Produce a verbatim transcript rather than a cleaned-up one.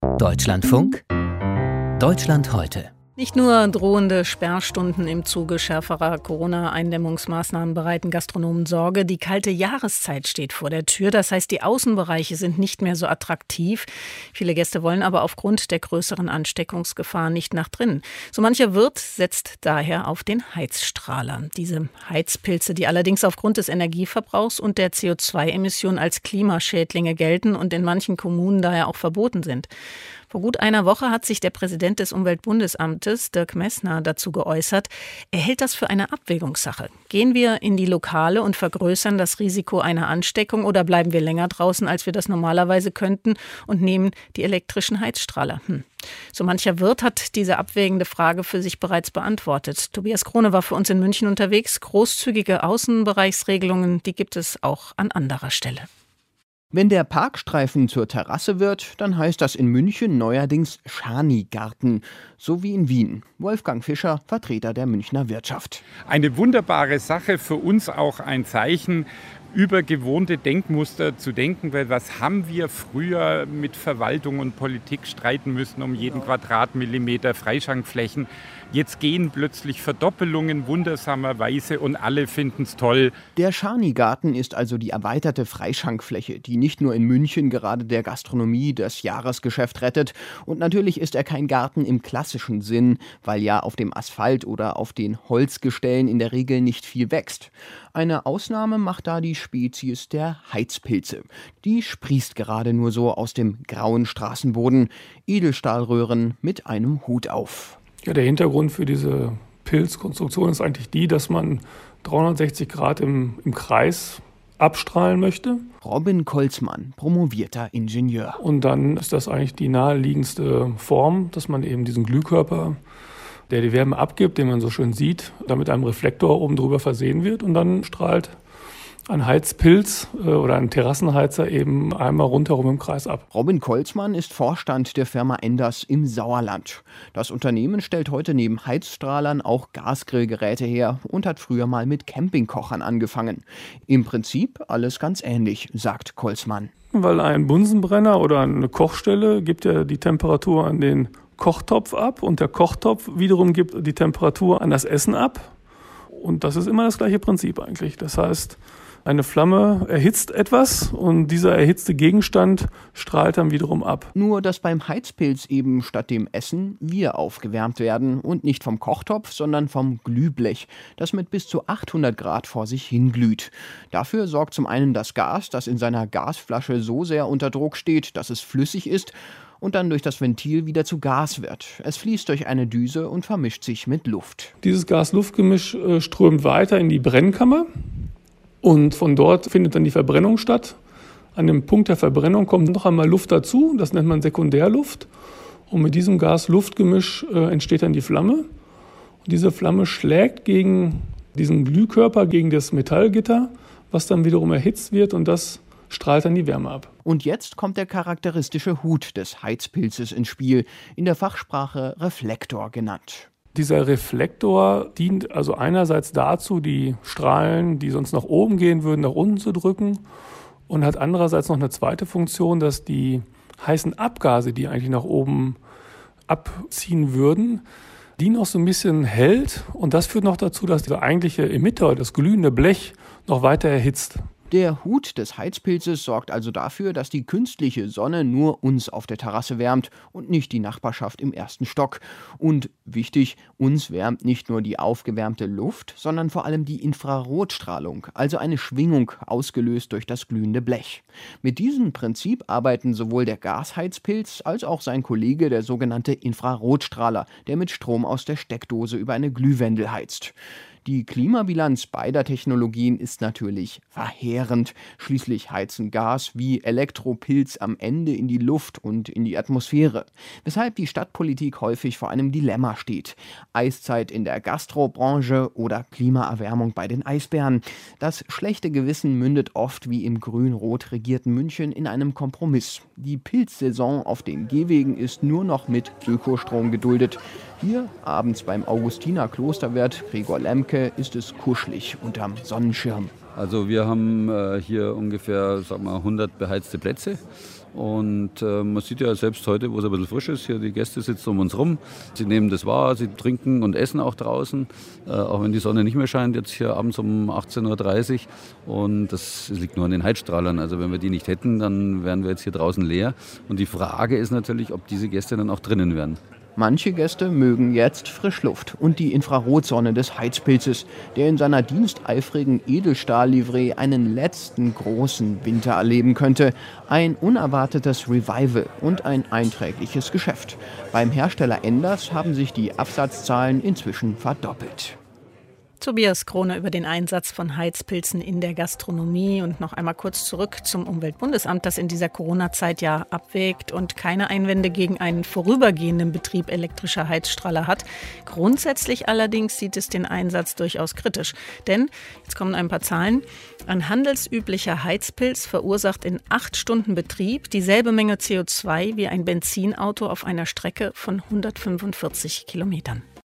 Deutschlandfunk, Deutschland heute. Nicht nur drohende Sperrstunden im Zuge schärferer Corona-Eindämmungsmaßnahmen bereiten Gastronomen Sorge. Die kalte Jahreszeit steht vor der Tür. Das heißt, die Außenbereiche sind nicht mehr so attraktiv. Viele Gäste wollen aber aufgrund der größeren Ansteckungsgefahr nicht nach drinnen. So mancher Wirt setzt daher auf den Heizstrahler. Diese Heizpilze, die allerdings aufgrund des Energieverbrauchs und der C O zwei Emissionen als Klimaschädlinge gelten und in manchen Kommunen daher auch verboten sind. Vor gut einer Woche hat sich der Präsident des Umweltbundesamtes, Dirk Messner, dazu geäußert. Er hält das für eine Abwägungssache. Gehen wir in die Lokale und vergrößern das Risiko einer Ansteckung oder bleiben wir länger draußen, als wir das normalerweise könnten und nehmen die elektrischen Heizstrahler? Hm. So mancher Wirt hat diese abwägende Frage für sich bereits beantwortet. Tobias Krone war für uns in München unterwegs. Großzügige Außenbereichsregelungen, die gibt es auch an anderer Stelle. Wenn der Parkstreifen zur Terrasse wird, dann heißt das in München neuerdings Schani-Garten, so wie in Wien. Wolfgang Fischer, Vertreter der Münchner Wirtschaft. Eine wunderbare Sache, für uns auch ein Zeichen, über gewohnte Denkmuster zu denken, weil was haben wir früher mit Verwaltung und Politik streiten müssen um jeden Quadratmillimeter Freischankflächen. Jetzt gehen plötzlich Verdoppelungen wundersamerweise und alle finden es toll. Der Schani-Garten ist also die erweiterte Freischankfläche, die nicht nur in München gerade der Gastronomie das Jahresgeschäft rettet. Und natürlich ist er kein Garten im klassischen Sinn, weil ja auf dem Asphalt oder auf den Holzgestellen in der Regel nicht viel wächst. Eine Ausnahme macht da die Spezies der Heizpilze. Die sprießt gerade nur so aus dem grauen Straßenboden. Edelstahlröhren mit einem Hut auf. Ja, der Hintergrund für diese Pilzkonstruktion ist eigentlich die, dass man dreihundertsechzig Grad im, im Kreis abstrahlen möchte. Robin Kolzmann, promovierter Ingenieur. Und dann ist das eigentlich die naheliegendste Form, dass man eben diesen Glühkörper, der die Wärme abgibt, den man so schön sieht, da mit einem Reflektor oben drüber versehen wird und dann strahlt ein Heizpilz äh, oder ein Terrassenheizer eben einmal rundherum im Kreis ab. Robin Kolzmann ist Vorstand der Firma Enders im Sauerland. Das Unternehmen stellt heute neben Heizstrahlern auch Gasgrillgeräte her und hat früher mal mit Campingkochern angefangen. Im Prinzip alles ganz ähnlich, sagt Kolzmann. Weil ein Bunsenbrenner oder eine Kochstelle gibt ja die Temperatur an den Kochtopf ab und der Kochtopf wiederum gibt die Temperatur an das Essen ab. Und das ist immer das gleiche Prinzip eigentlich. Das heißt, eine Flamme erhitzt etwas und dieser erhitzte Gegenstand strahlt dann wiederum ab. Nur, dass beim Heizpilz eben statt dem Essen wir aufgewärmt werden und nicht vom Kochtopf, sondern vom Glühblech, das mit bis zu achthundert Grad vor sich hinglüht. Dafür sorgt zum einen das Gas, das in seiner Gasflasche so sehr unter Druck steht, dass es flüssig ist und dann durch das Ventil wieder zu Gas wird. Es fließt durch eine Düse und vermischt sich mit Luft. Dieses Gas-Luft-Gemisch äh, strömt weiter in die Brennkammer. Und von dort findet dann die Verbrennung statt. An dem Punkt der Verbrennung kommt noch einmal Luft dazu, das nennt man Sekundärluft. Und mit diesem Gas-Luft-Gemisch äh, entsteht dann die Flamme. Und diese Flamme schlägt gegen diesen Glühkörper, gegen das Metallgitter, was dann wiederum erhitzt wird und das strahlt dann die Wärme ab. Und jetzt kommt der charakteristische Hut des Heizpilzes ins Spiel, in der Fachsprache Reflektor genannt. Dieser Reflektor dient also einerseits dazu, die Strahlen, die sonst nach oben gehen würden, nach unten zu drücken und hat andererseits noch eine zweite Funktion, dass die heißen Abgase, die eigentlich nach oben abziehen würden, die noch so ein bisschen hält und das führt noch dazu, dass der eigentliche Emitter, das glühende Blech, noch weiter erhitzt. Der Hut des Heizpilzes sorgt also dafür, dass die künstliche Sonne nur uns auf der Terrasse wärmt und nicht die Nachbarschaft im ersten Stock. Und wichtig, uns wärmt nicht nur die aufgewärmte Luft, sondern vor allem die Infrarotstrahlung, also eine Schwingung ausgelöst durch das glühende Blech. Mit diesem Prinzip arbeiten sowohl der Gasheizpilz als auch sein Kollege, der sogenannte Infrarotstrahler, der mit Strom aus der Steckdose über eine Glühwendel heizt. Die Klimabilanz beider Technologien ist natürlich verheerend. Schließlich heizen Gas wie Elektropilz am Ende in die Luft und in die Atmosphäre. Weshalb die Stadtpolitik häufig vor einem Dilemma steht. Eiszeit in der Gastrobranche oder Klimaerwärmung bei den Eisbären. Das schlechte Gewissen mündet oft wie im grün-rot regierten München in einem Kompromiss. Die Pilzsaison auf den Gehwegen ist nur noch mit Ökostrom geduldet. Hier, abends beim Augustiner-Klosterwirt Gregor Lemke, ist es kuschelig unterm Sonnenschirm. Also wir haben äh, hier ungefähr sag mal, hundert beheizte Plätze Und äh, man sieht ja selbst heute, wo es ein bisschen frisch ist, hier die Gäste sitzen um uns rum. Sie nehmen das wahr, sie trinken und essen auch draußen, äh, auch wenn die Sonne nicht mehr scheint, jetzt hier abends um achtzehn Uhr dreißig. Und das liegt nur an den Heizstrahlern. Also wenn wir die nicht hätten, dann wären wir jetzt hier draußen leer. Und die Frage ist natürlich, ob diese Gäste dann auch drinnen wären. Manche Gäste mögen jetzt Frischluft und die Infrarotsonne des Heizpilzes, der in seiner diensteifrigen Edelstahllivree einen letzten großen Winter erleben könnte. Ein unerwartetes Revival und ein einträgliches Geschäft. Beim Hersteller Enders haben sich die Absatzzahlen inzwischen verdoppelt. Tobias Krone über den Einsatz von Heizpilzen in der Gastronomie. Und noch einmal kurz zurück zum Umweltbundesamt, das in dieser Corona-Zeit ja abwägt und keine Einwände gegen einen vorübergehenden Betrieb elektrischer Heizstrahler hat. Grundsätzlich allerdings sieht es den Einsatz durchaus kritisch. Denn, jetzt kommen ein paar Zahlen, ein handelsüblicher Heizpilz verursacht in acht Stunden Betrieb dieselbe Menge C O zwei wie ein Benzinauto auf einer Strecke von hundertfünfundvierzig Kilometern.